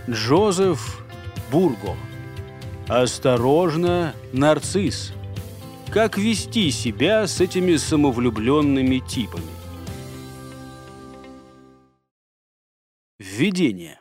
Джозеф Бурго. Осторожно, нарцисс. Как вести себя с этими самовлюбленными типами? Введение.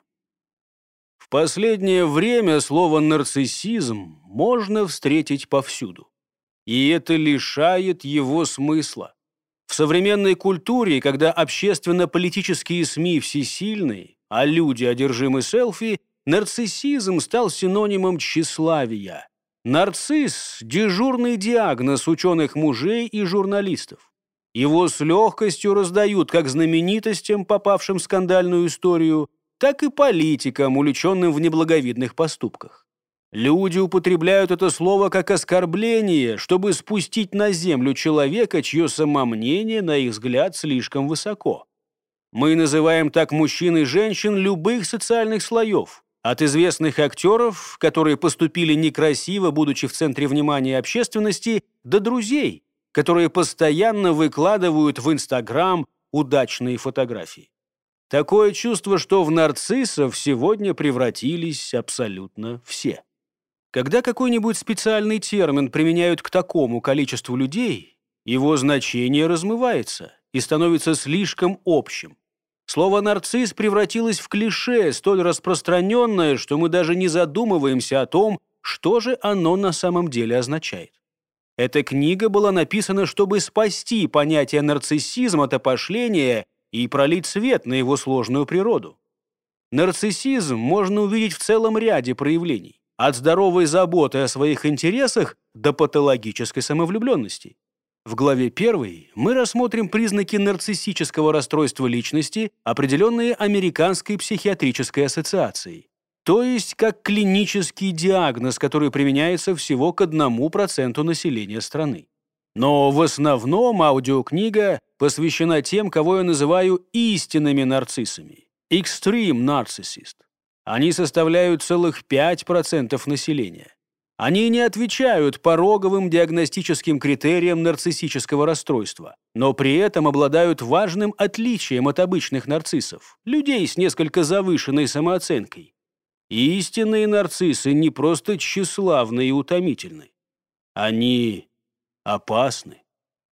В последнее время слово «нарциссизм» можно встретить повсюду. И это лишает его смысла. В современной культуре, когда общественно-политические СМИ всесильны, а люди одержимы селфи, нарциссизм стал синонимом тщеславия. Нарцисс – дежурный диагноз ученых мужей и журналистов. Его с легкостью раздают как знаменитостям, попавшим в скандальную историю, так и политикам, увлеченным в неблаговидных поступках. Люди употребляют это слово как оскорбление, чтобы спустить на землю человека, чье самомнение, на их взгляд, слишком высоко. Мы называем так мужчин и женщин любых социальных слоев, от известных актеров, которые поступили некрасиво, будучи в центре внимания общественности, до друзей, которые постоянно выкладывают в Инстаграм удачные фотографии. Такое чувство, что в нарциссов сегодня превратились абсолютно все. Когда какой-нибудь специальный термин применяют к такому количеству людей, его значение размывается и становится слишком общим. Слово «нарцисс» превратилось в клише, столь распространенное, что мы даже не задумываемся о том, что же оно на самом деле означает. Эта книга была написана, чтобы спасти понятие нарциссизм от опошления и пролить свет на его сложную природу. Нарциссизм можно увидеть в целом ряде проявлений. От здоровой заботы о своих интересах до патологической самовлюбленности. В главе 1 мы рассмотрим признаки нарциссического расстройства личности, определенные Американской психиатрической ассоциацией. То есть как клинический диагноз, который применяется всего к 1% населения страны. Но в основном аудиокнига посвящена тем, кого я называю истинными нарциссами. Extreme Narcissist. Они составляют целых 5% населения. Они не отвечают пороговым диагностическим критериям нарциссического расстройства, но при этом обладают важным отличием от обычных нарциссов, людей с несколько завышенной самооценкой. Истинные нарциссы не просто тщеславны и утомительны. Они опасны.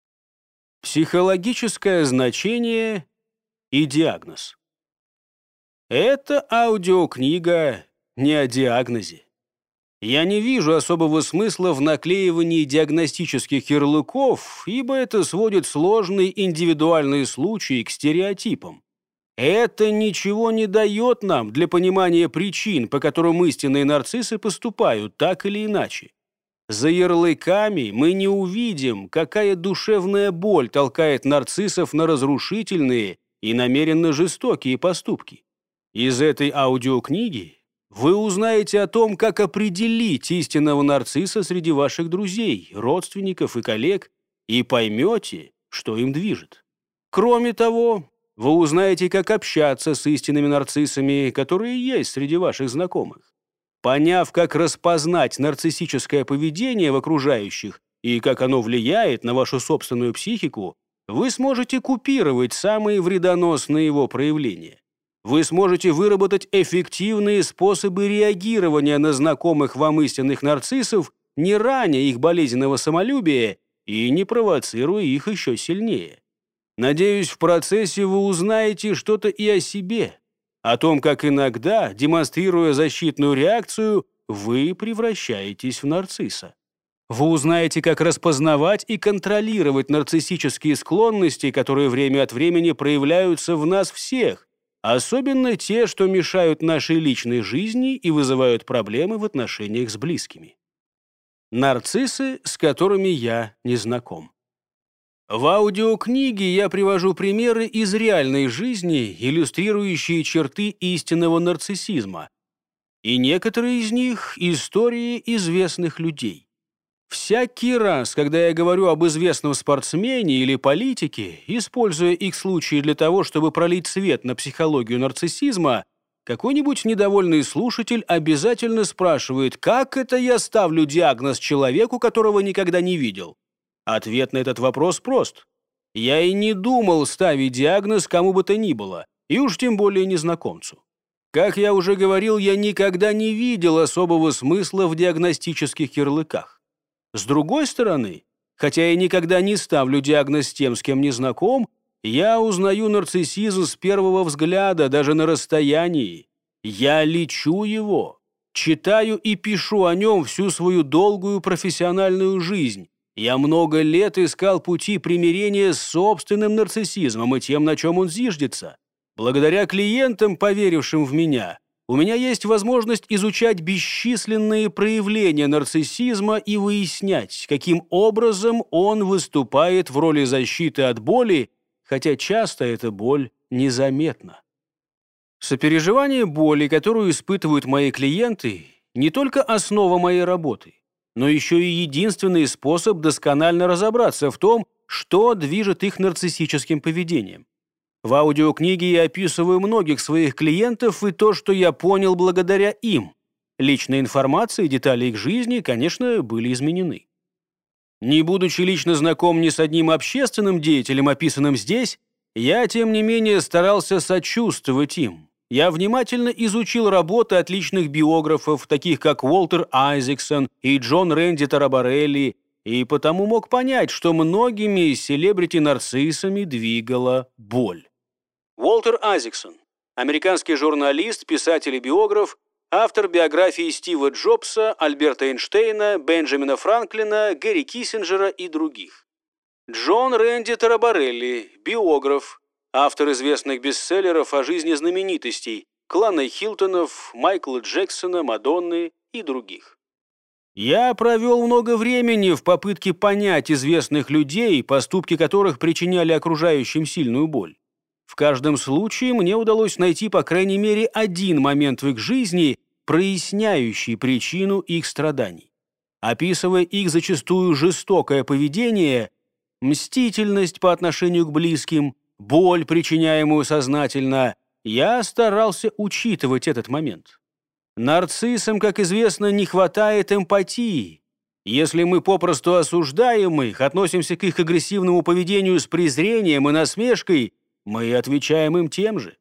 Психологическое значение и диагноз. Эта аудиокнига не о диагнозе. Я не вижу особого смысла в наклеивании диагностических ярлыков, ибо это сводит сложные индивидуальные случаи к стереотипам. Это ничего не дает нам для понимания причин, по которым истинные нарциссы поступают так или иначе. За ярлыками мы не увидим, какая душевная боль толкает нарциссов на разрушительные и намеренно жестокие поступки. Из этой аудиокниги вы узнаете о том, как определить истинного нарцисса среди ваших друзей, родственников и коллег, и поймете, что им движет. Кроме того, вы узнаете, как общаться с истинными нарциссами, которые есть среди ваших знакомых. Поняв, как распознать нарциссическое поведение в окружающих и как оно влияет на вашу собственную психику, вы сможете купировать самые вредоносные его проявления. Вы сможете выработать эффективные способы реагирования на знакомых вам истинных нарциссов, не раня их болезненного самолюбия и не провоцируя их еще сильнее. Надеюсь, в процессе вы узнаете что-то и о себе, о том, как иногда, демонстрируя защитную реакцию, вы превращаетесь в нарцисса. Вы узнаете, как распознавать и контролировать нарциссические склонности, которые время от времени проявляются в нас всех, особенно те, что мешают нашей личной жизни и вызывают проблемы в отношениях с близкими. Нарциссы, с которыми я не знаком. В аудиокниге я привожу примеры из реальной жизни, иллюстрирующие черты истинного нарциссизма, и некоторые из них – истории известных людей. Всякий раз, когда я говорю об известном спортсмене или политике, используя их случаи для того, чтобы пролить свет на психологию нарциссизма, какой-нибудь недовольный слушатель обязательно спрашивает, как это я ставлю диагноз человеку, которого никогда не видел. Ответ на этот вопрос прост. Я и не думал ставить диагноз кому бы то ни было, и уж тем более незнакомцу. Как я уже говорил, я никогда не видел особого смысла в диагностических ярлыках. С другой стороны, хотя я никогда не ставлю диагноз тем, с кем не знаком, я узнаю нарциссизм с первого взгляда, даже на расстоянии. Я лечу его, читаю и пишу о нем всю свою долгую профессиональную жизнь. Я много лет искал пути примирения с собственным нарциссизмом и тем, на чем он зиждется. Благодаря клиентам, поверившим в меня, у меня есть возможность изучать бесчисленные проявления нарциссизма и выяснять, каким образом он выступает в роли защиты от боли, хотя часто эта боль незаметна. Сопереживание боли, которую испытывают мои клиенты, не только основа моей работы, но еще и единственный способ досконально разобраться в том, что движет их нарциссическим поведением. В аудиокниге я описываю многих своих клиентов и то, что я понял благодаря им. Личная информация и детали их жизни, конечно, были изменены. Не будучи лично знаком ни с одним общественным деятелем, описанным здесь, я, тем не менее, старался сочувствовать им. Я внимательно изучил работы отличных биографов, таких как Уолтер Айзексон и Джон Рэнди Тарабарелли, и потому мог понять, что многими селебрити-нарциссами двигала боль. Уолтер Айзексон – американский журналист, писатель и биограф, автор биографий Стива Джобса, Альберта Эйнштейна, Бенджамина Франклина, Гэри Киссинджера и других. Джон Рэнди Тарабарелли – биограф, автор известных бестселлеров о жизни знаменитостей, клана Хилтонов, Майкла Джексона, Мадонны и других. Я провел много времени в попытке понять известных людей, поступки которых причиняли окружающим сильную боль. В каждом случае мне удалось найти по крайней мере один момент в их жизни, проясняющий причину их страданий. Описывая их зачастую жестокое поведение, мстительность по отношению к близким, боль, причиняемую сознательно, я старался учитывать этот момент. Нарциссам, как известно, не хватает эмпатии. Если мы попросту осуждаем их, относимся к их агрессивному поведению с презрением и насмешкой, мы отвечаем им тем же.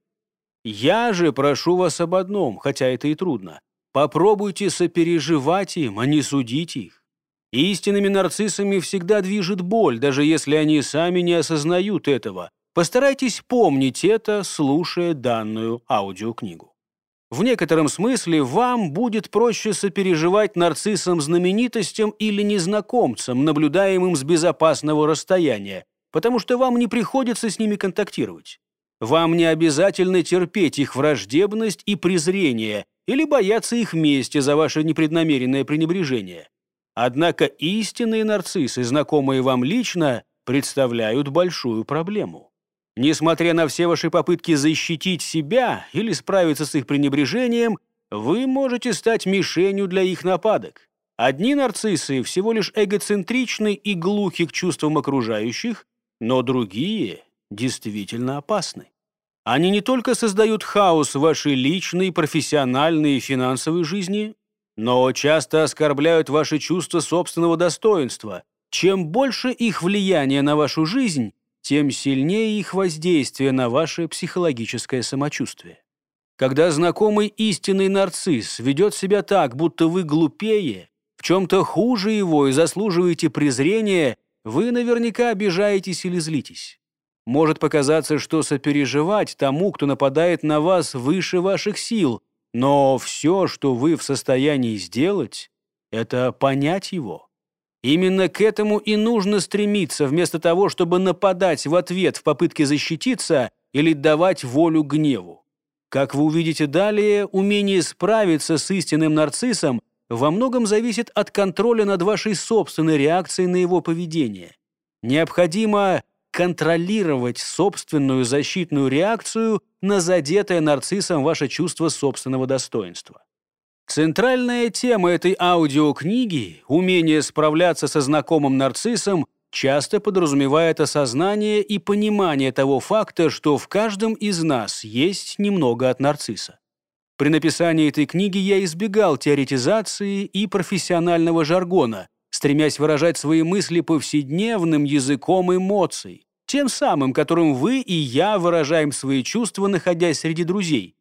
Я же прошу вас об одном, хотя это и трудно. Попробуйте сопереживать им, а не судить их. Истинными нарциссами всегда движет боль, даже если они сами не осознают этого. Постарайтесь помнить это, слушая данную аудиокнигу. В некотором смысле вам будет проще сопереживать нарциссам-знаменитостям или незнакомцам, наблюдаемым с безопасного расстояния, потому что вам не приходится с ними контактировать. Вам не обязательно терпеть их враждебность и презрение или бояться их мести за ваше непреднамеренное пренебрежение. Однако истинные нарциссы, знакомые вам лично, представляют большую проблему. Несмотря на все ваши попытки защитить себя или справиться с их пренебрежением, вы можете стать мишенью для их нападок. Одни нарциссы всего лишь эгоцентричны и глухи к чувствам окружающих, но другие действительно опасны. Они не только создают хаос в вашей личной, профессиональной и финансовой жизни, но часто оскорбляют ваши чувства собственного достоинства. Чем больше их влияние на вашу жизнь, тем сильнее их воздействие на ваше психологическое самочувствие. Когда знакомый истинный нарцисс ведет себя так, будто вы глупее, в чем-то хуже его и заслуживаете презрения, вы наверняка обижаетесь или злитесь. Может показаться, что сопереживать тому, кто нападает на вас, выше ваших сил, но все, что вы в состоянии сделать, это понять его. Именно к этому и нужно стремиться, вместо того, чтобы нападать в ответ в попытке защититься или давать волю гневу. Как вы увидите далее, умение справиться с истинным нарциссом во многом зависит от контроля над вашей собственной реакцией на его поведение. Необходимо контролировать собственную защитную реакцию на задетое нарциссом ваше чувство собственного достоинства. Центральная тема этой аудиокниги, умение справляться со знакомым нарциссом, часто подразумевает осознание и понимание того факта, что в каждом из нас есть немного от нарцисса. При написании этой книги я избегал теоретизации и профессионального жаргона, стремясь выражать свои мысли повседневным языком эмоций, тем самым, которым вы и я выражаем свои чувства, находясь среди друзей.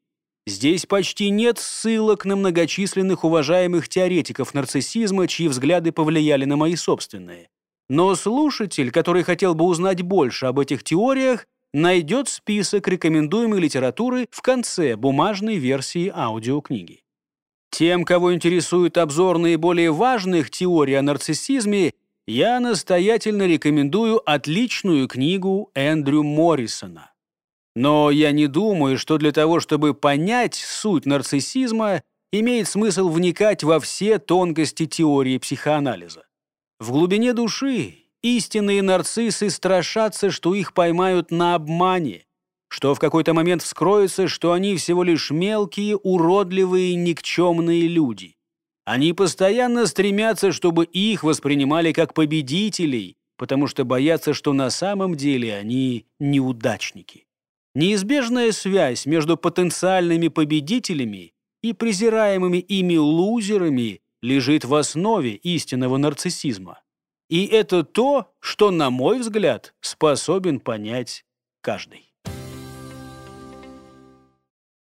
Здесь почти нет ссылок на многочисленных уважаемых теоретиков нарциссизма, чьи взгляды повлияли на мои собственные. Но слушатель, который хотел бы узнать больше об этих теориях, найдет список рекомендуемой литературы в конце бумажной версии аудиокниги. Тем, кого интересует обзор наиболее важных теорий о нарциссизме, я настоятельно рекомендую отличную книгу Эндрю Моррисона. Но я не думаю, что для того, чтобы понять суть нарциссизма, имеет смысл вникать во все тонкости теории психоанализа. В глубине души истинные нарциссы страшатся, что их поймают на обмане, что в какой-то момент вскроется, что они всего лишь мелкие, уродливые, никчемные люди. Они постоянно стремятся, чтобы их воспринимали как победителей, потому что боятся, что на самом деле они неудачники. Неизбежная связь между потенциальными победителями и презираемыми ими лузерами лежит в основе истинного нарциссизма. И это то, что, на мой взгляд, способен понять каждый.